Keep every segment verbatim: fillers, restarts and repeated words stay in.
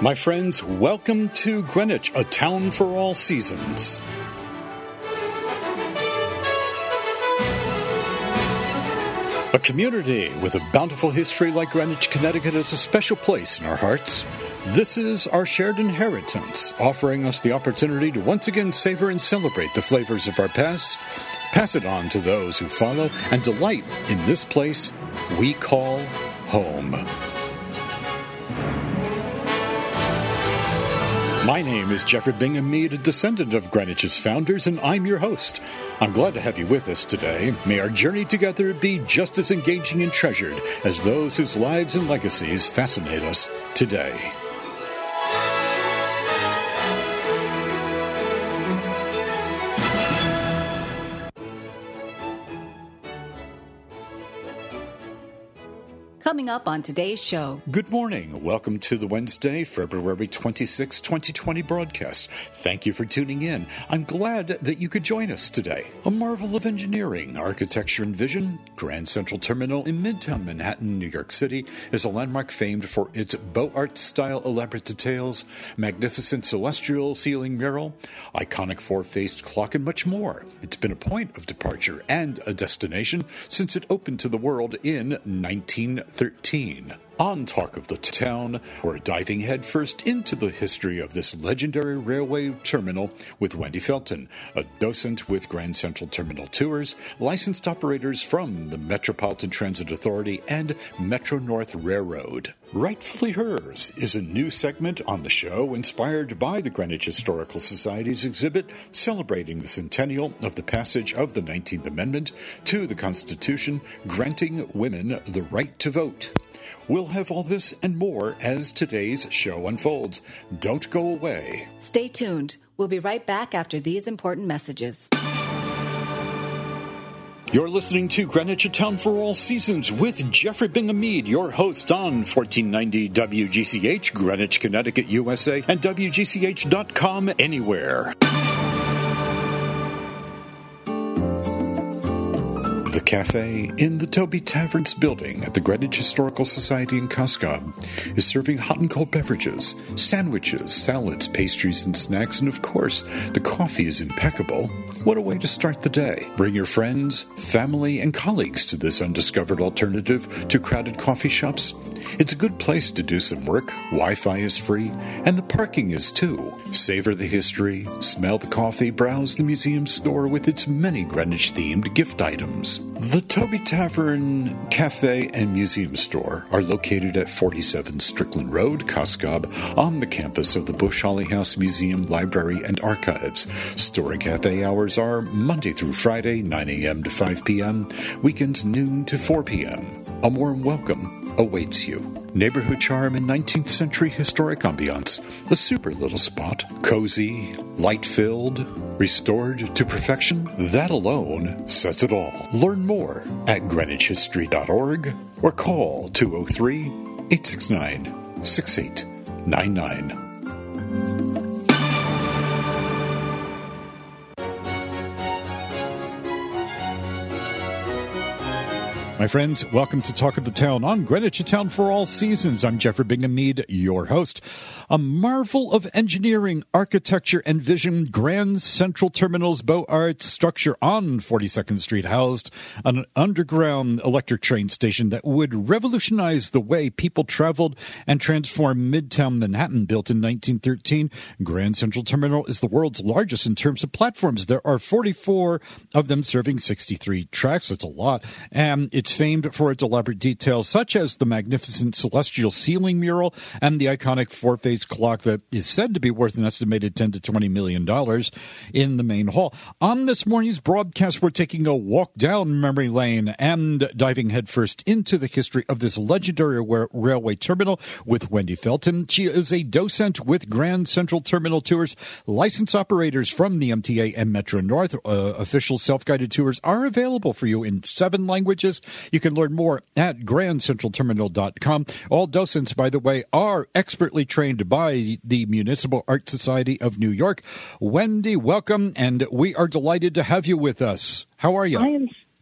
My friends, welcome to Greenwich, a town for all seasons. A community with a bountiful history like Greenwich, Connecticut has a special place in our hearts. This is our shared inheritance, offering us the opportunity to once again savor and celebrate the flavors of our past, pass it on to those who follow, and delight in this place we call home. My name is Jeffrey Bingham Mead, a descendant of Greenwich's founders, and I'm your host. I'm glad to have you with us today. May our journey together be just as engaging and treasured as those whose lives and legacies fascinate us today. Coming up on today's show. Good morning. Welcome to the Wednesday, February twenty-sixth, twenty twenty broadcast. Thank you for tuning in. I'm glad that you could join us today. A marvel of engineering, architecture, and vision, Grand Central Terminal in Midtown Manhattan, New York City is a landmark famed for its Beaux Arts-style elaborate details, magnificent celestial ceiling mural, iconic four-faced clock, and much more. It's been a point of departure and a destination since it opened to the world in nineteen thirteen. On Talk of the Town, we're diving headfirst into the history of this legendary railway terminal with Wendy Felton, a docent with Grand Central Terminal Tours, licensed operators from the Metropolitan Transit Authority and Metro-North Railroad. Rightfully Hers is a new segment on the show inspired by the Greenwich Historical Society's exhibit celebrating the centennial of the passage of the nineteenth Amendment to the Constitution, granting women the right to vote. We'll have all this and more as today's show unfolds. Don't go away. Stay tuned. We'll be right back after these important messages. You're listening to Greenwich, a town for all seasons with Jeffrey Bingham Mead, your host on fourteen ninety W G C H, Greenwich, Connecticut, U S A, and W G C H dot com anywhere. The cafe in the Toby Taverns building at the Greenwich Historical Society in Coscob is serving hot and cold beverages, sandwiches, salads, pastries, and snacks, and of course, the coffee is impeccable. What a way to start the day. Bring your friends, family, and colleagues to this undiscovered alternative to crowded coffee shops. It's a good place to do some work, Wi-Fi is free, and the parking is too. Savor the history, smell the coffee, browse the museum store with its many Greenwich-themed gift items. The Toby Tavern Cafe and Museum Store are located at forty-seven Strickland Road, Coscob, on the campus of the Bush Holly House Museum, Library, and Archives. Store and cafe hours are Monday through Friday, nine a.m. to five p.m., weekends noon to four p.m. A warm welcome awaits you. Neighborhood charm and nineteenth century historic ambiance. A super little spot. Cozy, light-filled, restored to perfection. That alone says it all. Learn more at greenwich history dot org or call two oh three, eight six nine, six eight nine nine. My friends, welcome to Talk of the Town on Greenwich, a town for all seasons. I'm Jeffrey Bingham Mead, your host. A marvel of engineering, architecture, and vision, Grand Central Terminal's Beaux Arts structure on forty-second Street housed an underground electric train station that would revolutionize the way people traveled and transform Midtown Manhattan. Built in nineteen thirteen, Grand Central Terminal is the world's largest in terms of platforms. There are forty-four of them serving sixty-three tracks. That's a lot. And it's famed for its elaborate details, such as the magnificent celestial ceiling mural and the iconic four-phase clock that is said to be worth an estimated ten to twenty million dollars in the main hall. On this morning's broadcast, we're taking a walk down memory lane and diving headfirst into the history of this legendary wa- railway terminal with Wendy Felton. She is a docent with Grand Central Terminal Tours, licensed operators from the M T A and Metro-North. Uh, official self-guided tours are available for you in seven languages. You can learn more at grand central terminal dot com. All docents, by the way, are expertly trained by the Municipal Art Society of New York. Wendy, welcome, and we are delighted to have you with us. How are you? I am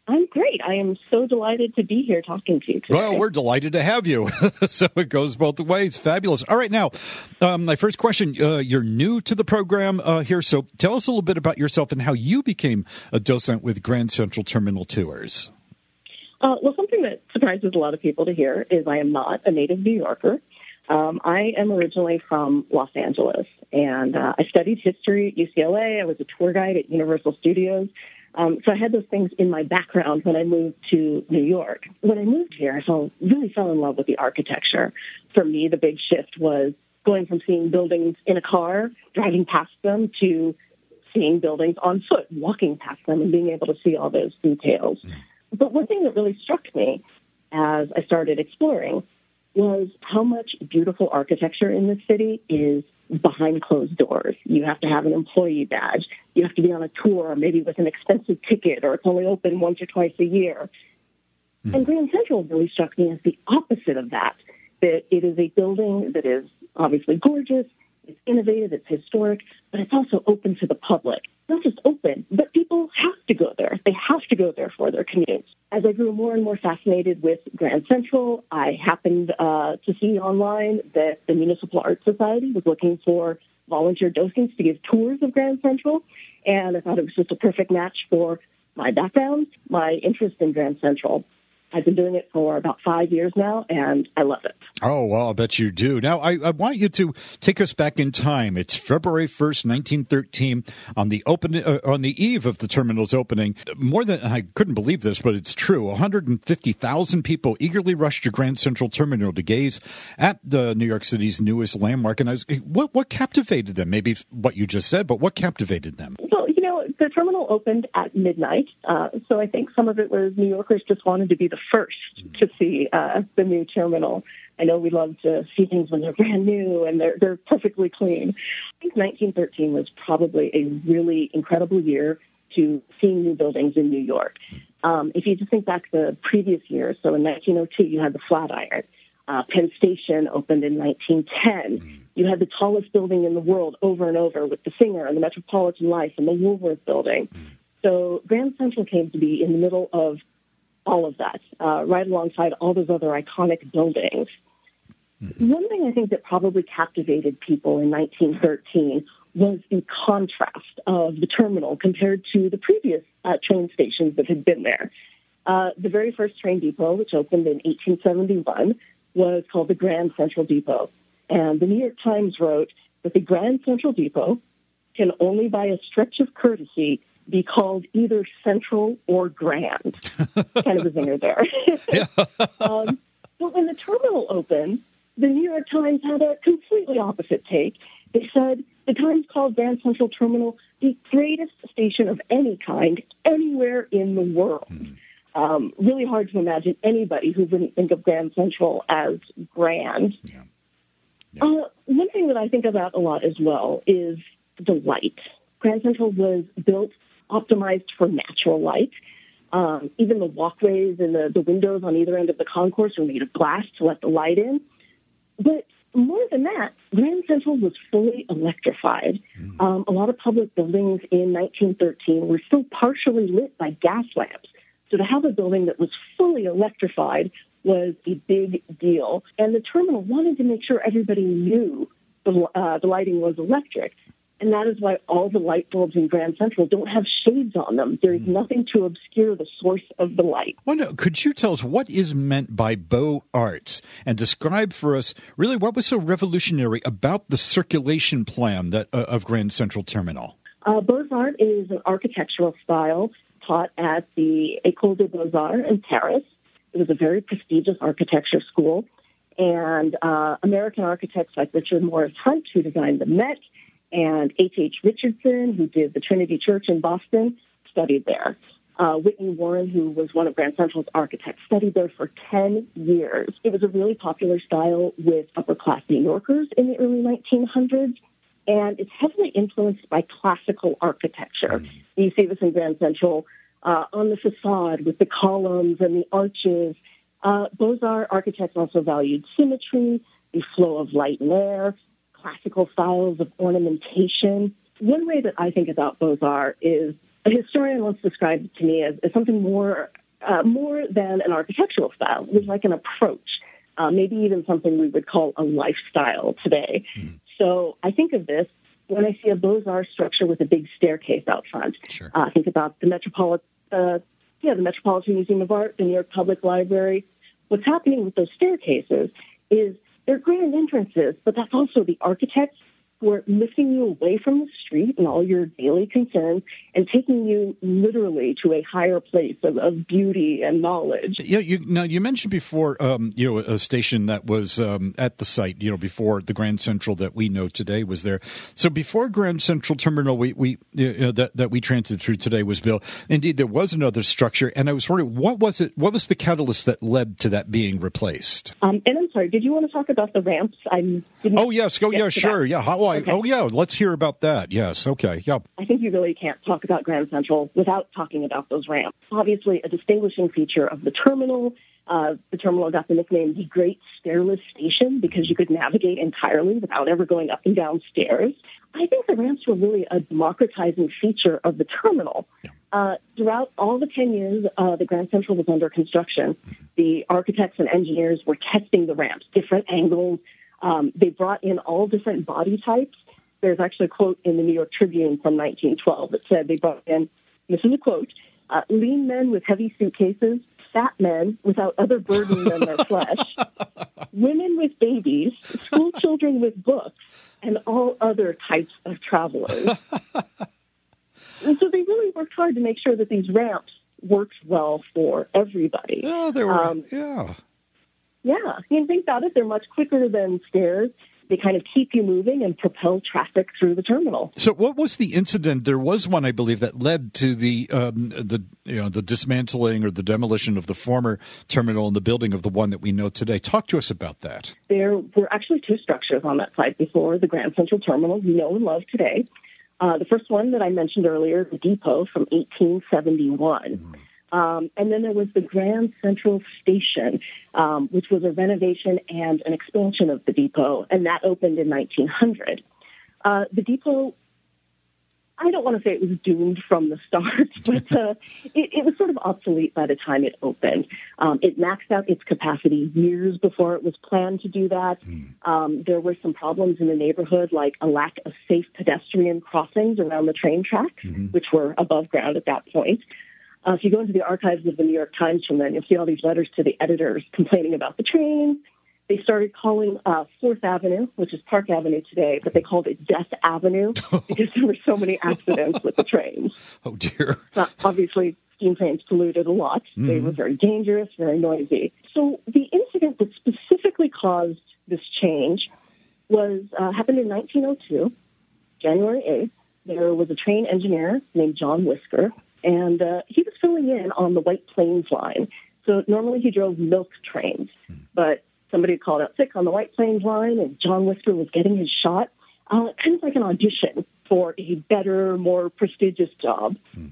I'm great. I am so delighted to be here talking to you today. Well, we're delighted to have you. So it goes both ways. Fabulous. All right, now, um, my first question, uh, you're new to the program uh, here, so tell us a little bit about yourself and how you became a docent with Grand Central Terminal Tours. Uh, well, something that surprises a lot of people to hear is I am not a native New Yorker. Um, I am originally from Los Angeles, and uh, I studied history at U C L A. I was a tour guide at Universal Studios. Um, so I had those things in my background when I moved to New York. When I moved here, I fell, really fell in love with the architecture. For me, the big shift was going from seeing buildings in a car, driving past them, to seeing buildings on foot, walking past them, and being able to see all those details. But one thing that really struck me as I started exploring was how much beautiful architecture in this city is behind closed doors. You have to have an employee badge. You have to be on a tour, maybe with an expensive ticket, or it's only open once or twice a year. Mm. And Grand Central really struck me as the opposite of that, that it is a building that is obviously gorgeous, it's innovative, it's historic, but it's also open to the public. Not just open, but people have to go there. They have to go there for their commutes. As I grew more and more fascinated with Grand Central, I happened uh, to see online that the Municipal Art Society was looking for volunteer docents to give tours of Grand Central, and I thought it was just a perfect match for my background, my interest in Grand Central. I've been doing it for about five years now, and I love it. Oh, well, I'll bet you do. Now, I, I want you to take us back in time. It's February first, nineteen thirteen, on the open, uh, on the eve of the terminal's opening. More than, I couldn't believe this, but it's true, one hundred fifty thousand people eagerly rushed to Grand Central Terminal to gaze at the New York City's newest landmark. And I was, what, what captivated them? Maybe what you just said, but what captivated them? Well, you know, the terminal opened at midnight, uh, so I think some of it was New Yorkers just wanted to be the first to see uh, the new terminal. I know we love to see things when they're brand new and they're they're perfectly clean. I think nineteen thirteen was probably a really incredible year to seeing new buildings in New York. Um, if you just think back the previous year, so in nineteen oh two, you had the Flatiron. Uh, Penn Station opened in nineteen ten. You had the tallest building in the world over and over with the Singer and the Metropolitan Life and the Woolworth Building. So Grand Central came to be in the middle of all of that, uh, right alongside all those other iconic buildings. Mm-hmm. One thing I think that probably captivated people in nineteen thirteen was the contrast of the terminal compared to the previous uh, train stations that had been there. Uh, the very first train depot, which opened in eighteen seventy-one, was called the Grand Central Depot. And the New York Times wrote that the Grand Central Depot can only by a stretch of courtesy be called either central or grand. Kind of a zinger there. um, but when the terminal opened, the New York Times had a completely opposite take. They said the Times called Grand Central Terminal the greatest station of any kind anywhere in the world. Mm. Um, really hard to imagine anybody who wouldn't think of Grand Central as grand. Yeah. Yeah. Uh, one thing that I think about a lot as well is the light. Grand Central was built, optimized for natural light. Um, even the walkways and the, the windows on either end of the concourse were made of glass to let the light in. But more than that, Grand Central was fully electrified. Mm. Um, a lot of public buildings in nineteen thirteen were still partially lit by gas lamps. So to have a building that was fully electrified was a big deal. And the terminal wanted to make sure everybody knew the, uh, the lighting was electric. And that is why all the light bulbs in Grand Central don't have shades on them. There is nothing to obscure the source of the light. Well, no, could you tell us what is meant by Beaux Arts and describe for us really what was so revolutionary about the circulation plan that uh, of Grand Central Terminal? Uh, Beaux Arts is an architectural style taught at the École des Beaux-Arts in Paris. It was a very prestigious architecture school. And uh, American architects like Richard Morris Hunt, who designed the Met, and H H Richardson, who did the Trinity Church in Boston, studied there. Uh, Whitney Warren, who was one of Grand Central's architects, studied there for ten years. It was a really popular style with upper-class New Yorkers in the early nineteen hundreds, and it's heavily influenced by classical architecture. You see this in Grand Central uh, on the facade with the columns and the arches. Uh, Beaux-Arts architects also valued symmetry, the flow of light and air, classical styles of ornamentation. One way that I think about Beaux-Arts is a historian once described it to me as, as something more uh, more than an architectural style. It was like an approach, uh, maybe even something we would call a lifestyle today. Mm-hmm. So I think of this when I see a Beaux-Arts structure with a big staircase out front. Sure. Uh, think about the Metropolitan, uh, yeah, the Metropolitan Museum of Art, the New York Public Library. What's happening with those staircases is they're grand entrances, but that's also the architects who are lifting you away from the street and all your daily concerns and taking you literally to a higher place of, of beauty and knowledge. Yeah, you, now you mentioned before, um, you know, a station that was um, at the site, you know, before the Grand Central that we know today was there. So before Grand Central Terminal, we, we you know, that that we transited through today was built. Indeed, there was another structure, and I was wondering what was it? What was the catalyst that led to that being replaced? Um, and I'm sorry, did you want to talk about the ramps? I didn't. Oh yes, go yeah, sure, that. yeah. How? I, okay. Oh yeah, let's hear about that. Yes, okay, yeah. I think you really can't talk about Grand Central without talking about those ramps. Obviously, a distinguishing feature of the terminal. Uh, the terminal got the nickname the Great Stairless Station because you could navigate entirely without ever going up and down stairs. I think the ramps were really a democratizing feature of the terminal. Yeah. Uh, throughout all the ten years uh, the Grand Central was under construction, the architects and engineers were testing the ramps, different angles. Um, they brought in all different body types. There's actually a quote in the New York Tribune from nineteen twelve that said they brought in, this is a quote, uh, lean men with heavy suitcases, fat men without other burden than their flesh, women with babies, school children with books, and all other types of travelers. And so they really worked hard to make sure that these ramps worked well for everybody. Oh, they were, um, yeah. Yeah, you can think about it. They're much quicker than stairs. They kind of keep you moving and propel traffic through the terminal. So, what was the incident? There was one, I believe, that led to the um, the you know the dismantling or the demolition of the former terminal and the building of the one that we know today. Talk to us about that. There were actually two structures on that site before the Grand Central Terminal we know and love today. Uh, the first one that I mentioned earlier, the depot from eighteen seventy-one. Mm-hmm. Um, and then there was the Grand Central Station, um, which was a renovation and an expansion of the depot, and that opened in nineteen hundred. Uh, the depot, I don't want to say it was doomed from the start, but uh, it, it was sort of obsolete by the time it opened. Um, it maxed out its capacity years before it was planned to do that. Mm. Um, there were some problems in the neighborhood, like a lack of safe pedestrian crossings around the train tracks, mm-hmm. which were above ground at that point. Uh, if you go into the archives of the New York Times from then, you'll see all these letters to the editors complaining about the trains. They started calling uh, Fourth Avenue, which is Park Avenue today, but they called it Death Avenue because there were so many accidents with the trains. Oh, dear. Uh, obviously, steam trains polluted a lot. Mm-hmm. They were very dangerous, very noisy. So the incident that specifically caused this change was uh, happened in nineteen oh two, January eighth. There was a train engineer named John Whisker, and uh, he was filling in on the White Plains line. So normally he drove milk trains, but somebody called out sick on the White Plains line, and John Whisker was getting his shot, uh, kind of like an audition for a better, more prestigious job. Mm.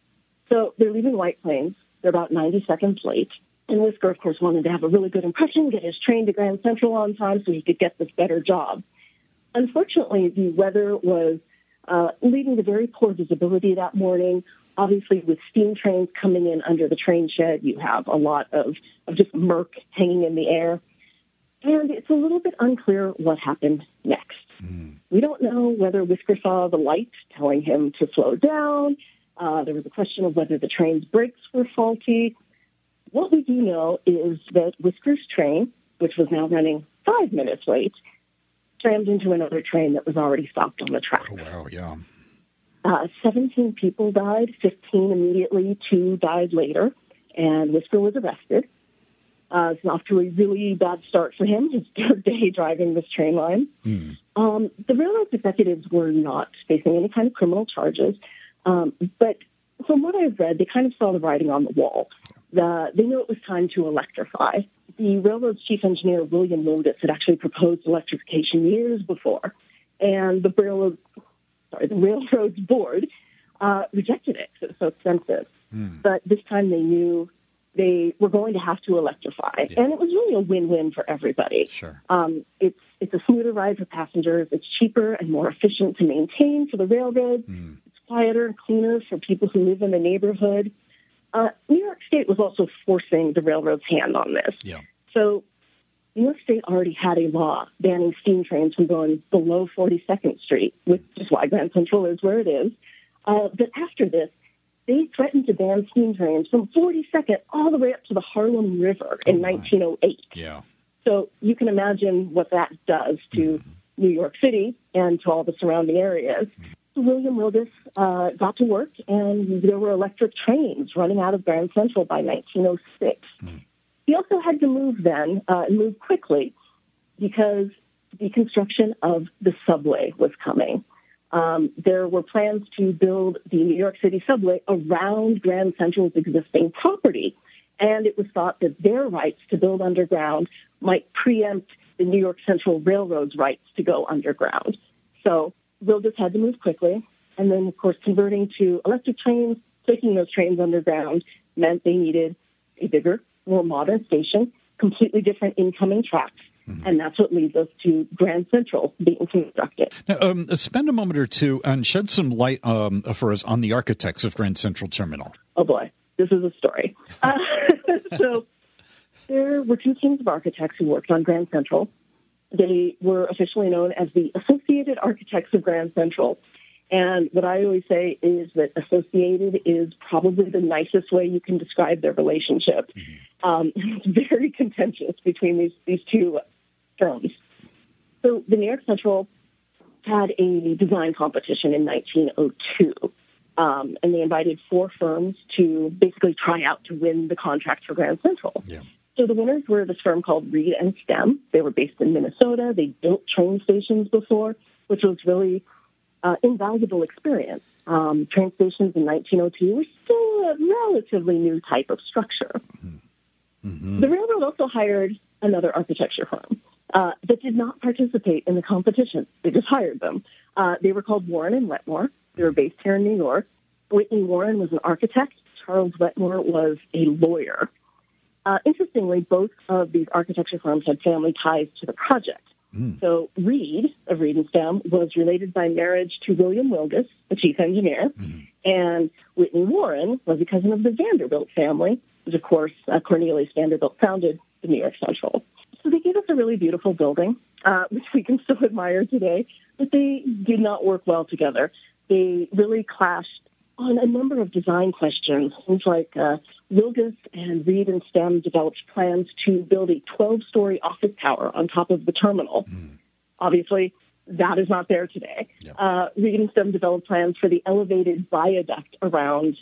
So they're leaving White Plains. They're about ninety seconds late. And Whisker, of course, wanted to have a really good impression, get his train to Grand Central on time so he could get this better job. Unfortunately, the weather was uh, leading to very poor visibility that morning. Obviously, with steam trains coming in under the train shed, you have a lot of, of just murk hanging in the air. And it's a little bit unclear what happened next. Mm. We don't know whether Whisker saw the light telling him to slow down. Uh, there was a question of whether the train's brakes were faulty. What we do know is that Whisker's train, which was now running five minutes late, slammed into another train that was already stopped on the track. Oh, wow, yeah. Uh, seventeen people died, fifteen immediately, two died later, and Whisker was arrested. Uh, it's off to a really bad start for him, his third day driving this train line. Mm. Um, the railroad executives were not facing any kind of criminal charges, um, but from what I've read, they kind of saw the writing on the wall. The, they knew it was time to electrify. The railroad's chief engineer, William Lotus, had actually proposed electrification years before, and the railroad Sorry, the railroad's board uh, rejected it because it was so expensive. Mm. But this time they knew they were going to have to electrify. Yeah. And it was really a win-win for everybody. Sure. Um, it's it's a smoother ride for passengers. It's cheaper and more efficient to maintain for the railroad. Mm. It's quieter and cleaner for people who live in the neighborhood. Uh, New York State was also forcing the railroad's hand on this. Yeah. So New York State already had a law banning steam trains from going below forty-second Street, which is why Grand Central is where it is. Uh, but after this, they threatened to ban steam trains from forty-second all the way up to the Harlem River in oh nineteen oh eight. Yeah. So you can imagine what that does to mm-hmm. New York City and to all the surrounding areas. Mm-hmm. So William Wilgus uh, got to work, and there were electric trains running out of Grand Central by nineteen oh six. Mm-hmm. He also had to move then, uh, and move quickly, because the construction of the subway was coming. Um, there were plans to build the New York City subway around Grand Central's existing property, and it was thought that their rights to build underground might preempt the New York Central Railroad's rights to go underground. So Wilgus had to move quickly, and then, of course, converting to electric trains, taking those trains underground, meant they needed a bigger, more modern station, completely different incoming tracks. Mm-hmm. And that's what leads us to Grand Central being constructed. Now, um, spend a moment or two and shed some light um, for us on the architects of Grand Central Terminal. Oh, boy. This is a story. Uh, so there were two teams of architects who worked on Grand Central. They were officially known as the Associated Architects of Grand Central. And what I always say is that associated is probably the nicest way you can describe their relationship. Mm-hmm. Um, it's very contentious between these, these two firms. So the New York Central had a design competition in nineteen oh two, um, and they invited four firms to basically try out to win the contract for Grand Central. Yeah. So the winners were this firm called Reed and Stem. They were based in Minnesota. They built train stations before, which was really uh, invaluable experience. Um, train stations in nineteen oh two were still a relatively new type of structure. Mm-hmm. The railroad also hired another architecture firm uh, that did not participate in the competition. They just hired them. Uh, they were called Warren and Wetmore. They were based here in New York. Whitney Warren was an architect. Charles Wetmore was a lawyer. Uh, interestingly, both of these architecture firms had family ties to the project. Mm. So Reed of Reed and Stem was related by marriage to William Wilgus, the chief engineer, mm. and Whitney Warren was a cousin of the Vanderbilt family, which, of course, uh, Cornelius Vanderbilt founded the New York Central. So they gave us a really beautiful building, uh, which we can still admire today, but they did not work well together. They really clashed on a number of design questions. Things like uh, Wilgus and Reed and Stem developed plans to build a twelve-story office tower on top of the terminal. Mm. Obviously, that is not there today. Yep. Uh, Reed and Stem developed plans for the elevated viaduct around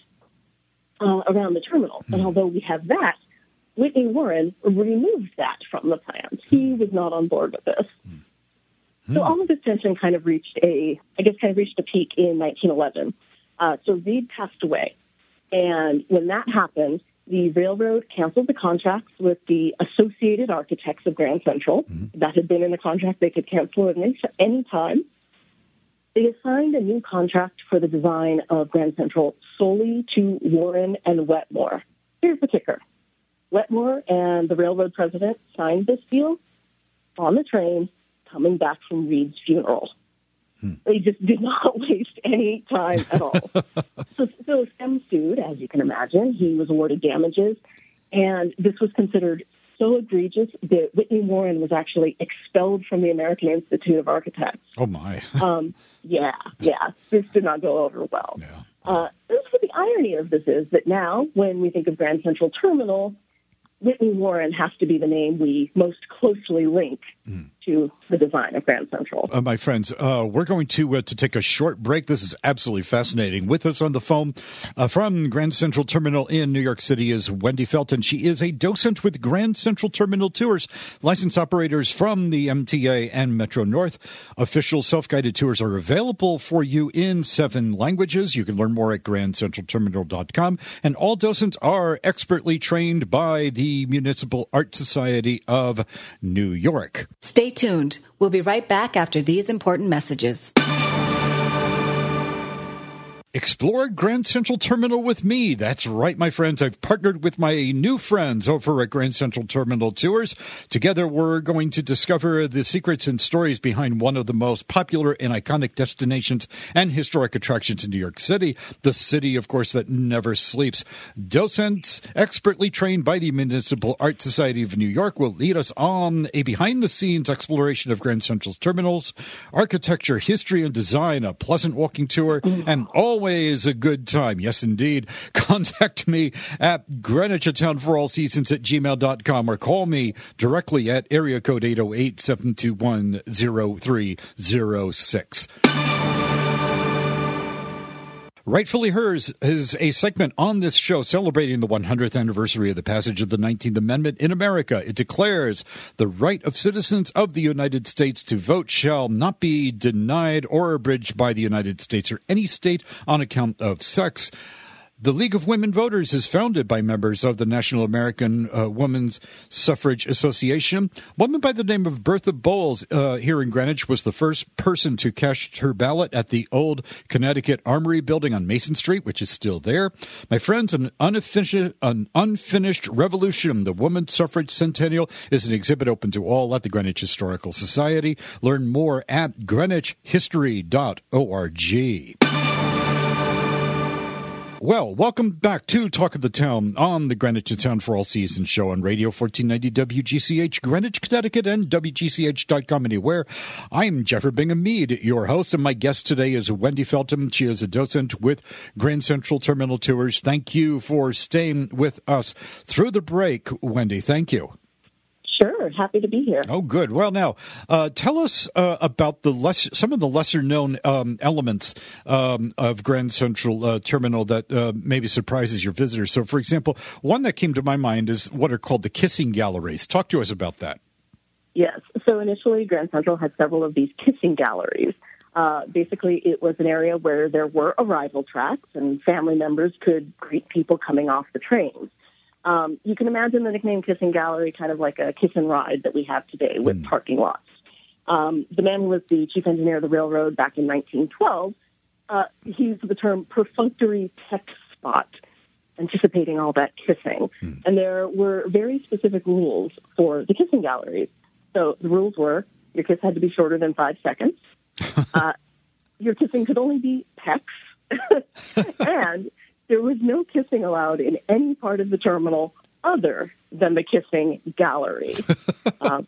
uh, around the terminal. Mm. And although we have that, Whitney Warren removed that from the plans. He was not on board with this. Mm. So all of this tension kind of reached a, I guess, kind of reached a peak in nineteen eleven. Uh, so Reed passed away. And when that happened, the railroad canceled the contracts with the Associated Architects of Grand Central. Mm-hmm. That had been in the contract. They could cancel it at any, any time. They assigned a new contract for the design of Grand Central solely to Warren and Wetmore. Here's the kicker. Wetmore and the railroad president signed this deal on the train coming back from Reed's funeral. Hmm. They just did not waste any time at all. so, so Stem sued, as you can imagine. He was awarded damages, and this was considered so egregious that Whitney Warren was actually expelled from the American Institute of Architects. Oh, my. um, yeah, yeah. This did not go over well. Yeah. Uh, so the irony of this is that now, when we think of Grand Central Terminal, Whitney Warren has to be the name we most closely link mm. to the design of Grand Central. Uh, my friends, uh, we're going to uh, to take a short break. This is absolutely fascinating. With us on the phone uh, from Grand Central Terminal in New York City is Wendy Felton. She is a docent with Grand Central Terminal Tours, licensed operators from the M T A and Metro North. Official self-guided tours are available for you in seven languages. You can learn more at grand central terminal dot com. And all docents are expertly trained by the Municipal Art Society of New York. Stay tuned. We'll be right back after these important messages. Explore Grand Central Terminal with me. That's right, my friends. I've partnered with my new friends over at Grand Central Terminal Tours. Together, we're going to discover the secrets and stories behind one of the most popular and iconic destinations and historic attractions in New York City, the city, of course, that never sleeps. Docents, expertly trained by the Municipal Art Society of New York, will lead us on a behind-the-scenes exploration of Grand Central's terminals, architecture, history, and design, a pleasant walking tour, and all always a good time. Yes, indeed. Contact me at Greenwich a Town for All Seasons at gmail dot com or call me directly at area code eight oh eight, seven two one, oh three oh six. Rightfully Hers is a segment on this show celebrating the one hundredth anniversary of the passage of the nineteenth Amendment in America. It declares the right of citizens of the United States to vote shall not be denied or abridged by the United States or any state on account of sex. The League of Women Voters is founded by members of the National American uh, Women's Suffrage Association. A woman by the name of Bertha Bowles uh, here in Greenwich was the first person to cast her ballot at the old Connecticut Armory building on Mason Street, which is still there. My friends, an unfinished, an unfinished revolution, the Women's Suffrage Centennial, is an exhibit open to all at the Greenwich Historical Society. Learn more at greenwich history dot org. Well, welcome back to Talk of the Town on the Greenwich Town for All Seasons show on Radio fourteen ninety W G C H, Greenwich, Connecticut, and W G C H dot com anywhere. I'm Jeffrey Bingham Mead, your host, and my guest today is Wendy Feltham. She is a docent with Grand Central Terminal Tours. Thank you for staying with us through the break, Wendy. Thank you. Sure, happy to be here. Oh, good. Well, now, uh, tell us uh, about the less, some of the lesser-known um, elements um, of Grand Central uh, Terminal that uh, maybe surprises your visitors. So, for example, one that came to my mind is what are called the kissing galleries. Talk to us about that. Yes. So initially, Grand Central had several of these kissing galleries. Uh, basically, it was an area where there were arrival tracks and family members could greet people coming off the trains. Um, you can imagine the nickname Kissing Gallery kind of like a kiss and ride that we have today with mm. parking lots. Um, the man who was the chief engineer of the railroad back in nineteen twelve uh, he used the term perfunctory tech spot, anticipating all that kissing. Mm. And there were very specific rules for the kissing galleries. So the rules were your kiss had to be shorter than five seconds. uh, your kissing could only be pecks. And there was no kissing allowed in any part of the terminal other than the kissing gallery. uh,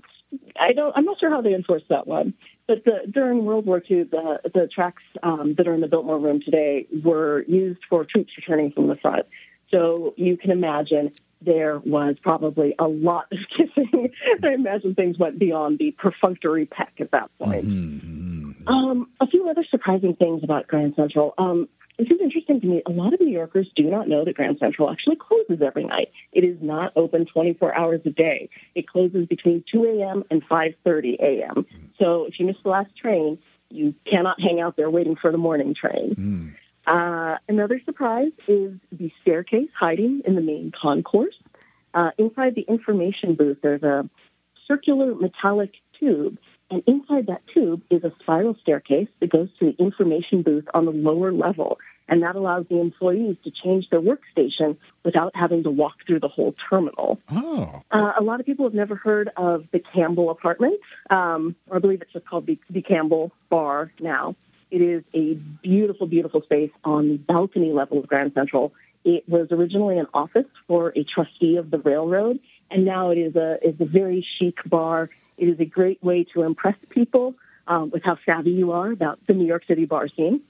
I don't. I'm not sure how they enforced that one. But the, during World War Two, the the tracks um, that are in the Biltmore Room today were used for troops returning from the front. So you can imagine there was probably a lot of kissing. I imagine things went beyond the perfunctory peck at that point. Mm-hmm. Um, a few other surprising things about Grand Central. Um, This is interesting to me. A lot of New Yorkers do not know that Grand Central actually closes every night. It is not open twenty-four hours a day. It closes between two a.m. and five thirty a.m. So if you miss the last train, you cannot hang out there waiting for the morning train. Mm. Uh, another surprise is the staircase hiding in the main concourse. Uh, inside the information booth, there's a circular metallic tube. And inside that tube is a spiral staircase that goes to the information booth on the lower level. And that allows the employees to change their workstation without having to walk through the whole terminal. Oh. Uh, a lot of people have never heard of the Campbell Apartment, um, or I believe it's just called the, the Campbell Bar now. It is a beautiful, beautiful space on the balcony level of Grand Central. It was originally an office for a trustee of the railroad, and now it is a, is a very chic bar. It is a great way to impress people um, with how savvy you are about the New York City bar scene.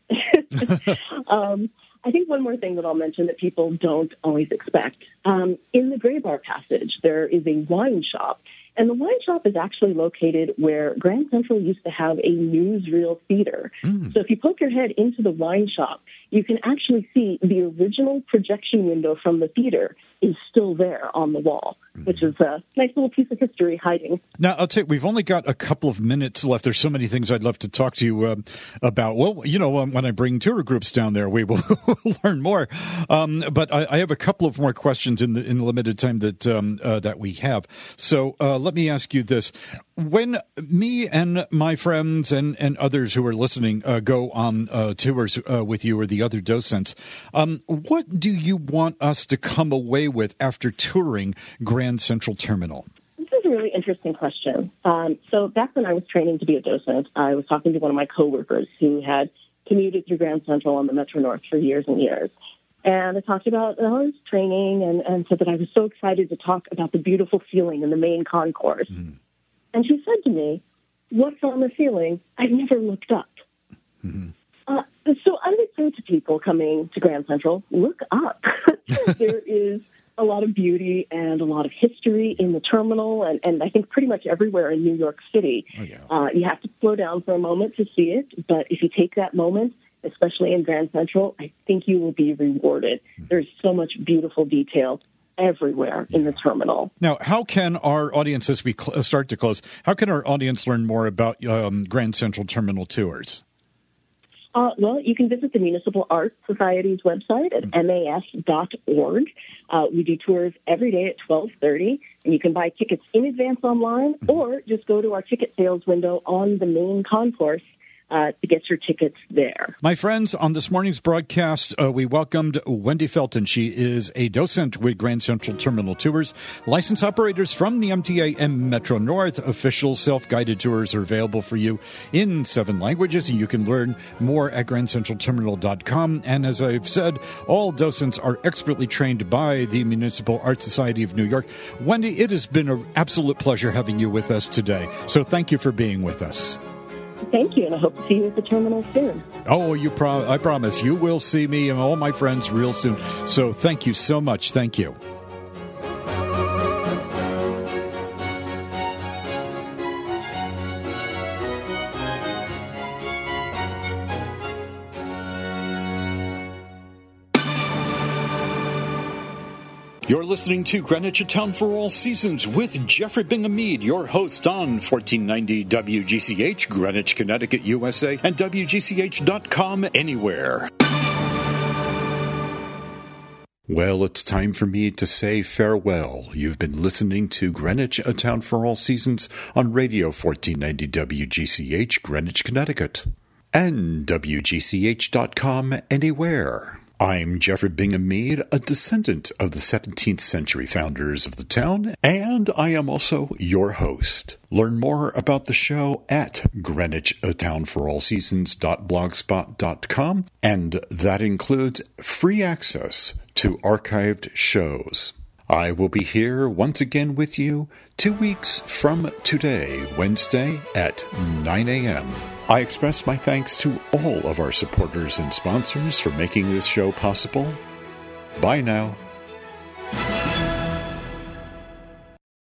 Mm-hmm. um, I think one more thing that I'll mention that people don't always expect. Um, in the Gray Bar Passage, there is a wine shop. And the wine shop is actually located where Grand Central used to have a newsreel theater. Mm. So if you poke your head into the wine shop, you can actually see the original projection window from the theater is still there on the wall, mm. which is a nice little piece of history hiding. Now, I'll tell you, we've only got a couple of minutes left. There's so many things I'd love to talk to you um, about. Well, you know, um, when I bring tour groups down there, we will learn more. Um, but I, I have a couple of more questions in the, in the limited time that um, uh, that we have. So uh, let me ask you this. when me and my friends and, and others who are listening uh, go on uh, tours uh, with you or the other docents, um, what do you want us to come away with after touring Grand Central Terminal? This is a really interesting question. Um, so back when I was training to be a docent, I was talking to one of my coworkers who had commuted through Grand Central on the Metro North for years and years. And I talked about uh, his training and, and said that I was so excited to talk about the beautiful ceiling in the main concourse. Mm. And she said to me, "What's on the ceiling? I've never looked up." Mm-hmm. Uh, so I would say to people coming to Grand Central, look up. There is a lot of beauty and a lot of history in the terminal, and, and I think pretty much everywhere in New York City. Oh, yeah. uh, you have to slow down for a moment to see it, but if you take that moment, especially in Grand Central, I think you will be rewarded. Mm-hmm. There's so much beautiful detail everywhere in the terminal. Now, how can our audience, as we cl- start to close, how can our audience learn more about um, Grand Central Terminal tours? Uh, well, you can visit the Municipal Art Society's website at M A S dot org. Uh, we do tours every day at twelve thirty, and you can buy tickets in advance online or just go to our ticket sales window on the main concourse Uh, to get your tickets there. My friends, on this morning's broadcast, uh, we welcomed Wendy Felton. She is a docent with Grand Central Terminal Tours, licensed operators from the M T A and Metro North. Official self-guided tours are available for you in seven languages, and you can learn more at grand central terminal dot com. And as I've said, all docents are expertly trained by the Municipal Art Society of New York. Wendy, it has been an absolute pleasure having you with us today. So thank you for being with us. Thank you, and I hope to see you at the terminal soon. Oh, you pro- I promise you will see me and all my friends real soon. So thank you so much. Thank you. You're listening to Greenwich, a Town for All Seasons with Jeffrey Bingham Mead, your host on fourteen ninety W G C H, Greenwich, Connecticut, U S A, and W G C H dot com anywhere. Well, it's time for me to say farewell. You've been listening to Greenwich, a Town for All Seasons on Radio fourteen ninety W G C H, Greenwich, Connecticut, and W G C H dot com anywhere. I'm Jeffrey Bingham Mead, a descendant of the seventeenth century founders of the town, and I am also your host. Learn more about the show at greenwich a town for all seasons dot blogspot dot com, and that includes free access to archived shows. I will be here once again with you two weeks from today, Wednesday at nine a.m. I express my thanks to all of our supporters and sponsors for making this show possible. Bye now.